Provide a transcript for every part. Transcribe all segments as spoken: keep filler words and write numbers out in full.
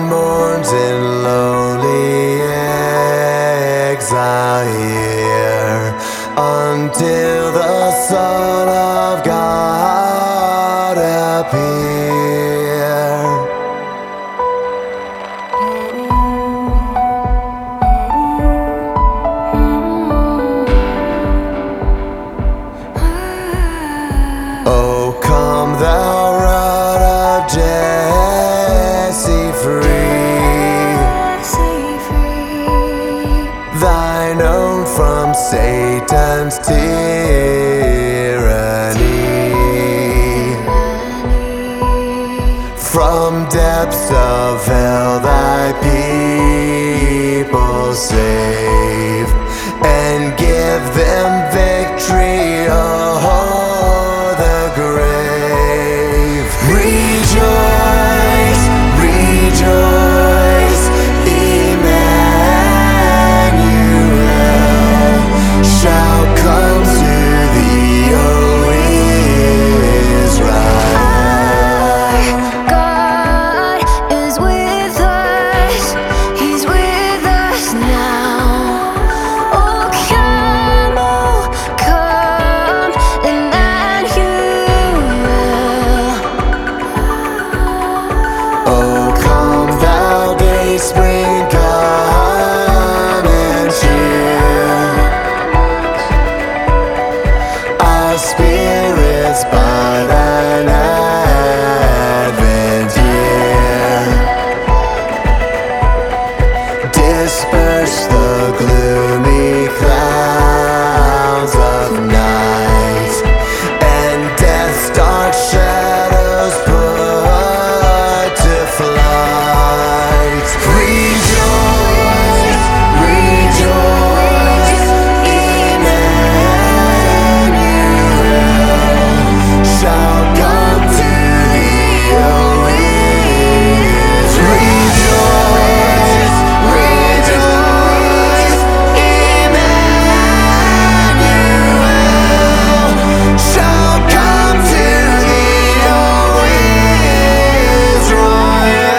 mourns in lonely exile here until the Son of God appear. Oh, come thou root of Jesse, free thine own from Satan's tyranny, from depths of hell thy people save, and give them victory o'er the grave. Rejoice, rejoice, Emmanuel shall come to thee, O Israel. God is with us, He's with us now. Oh, come, oh, come, Emmanuel. Oh, come thou day spring, come and cheer our spirits by thine advent here. Disperse the gloomy clouds of night, and death's dark shadows put to flight. Rejoice, rejoice, Emmanuel shall come to thee, O Israel. Rejoice, rejoice, Emmanuel shall come to thee, O Israel.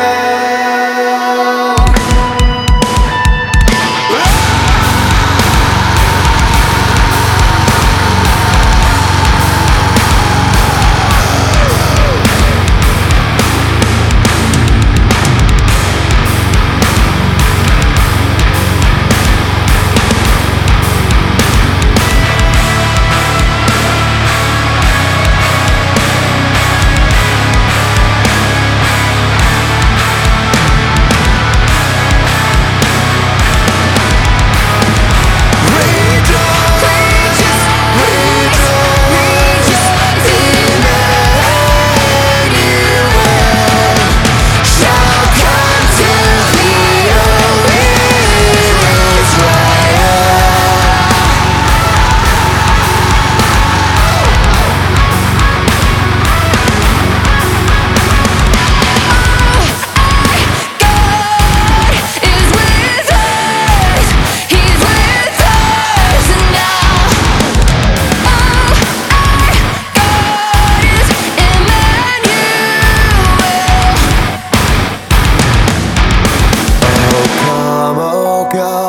God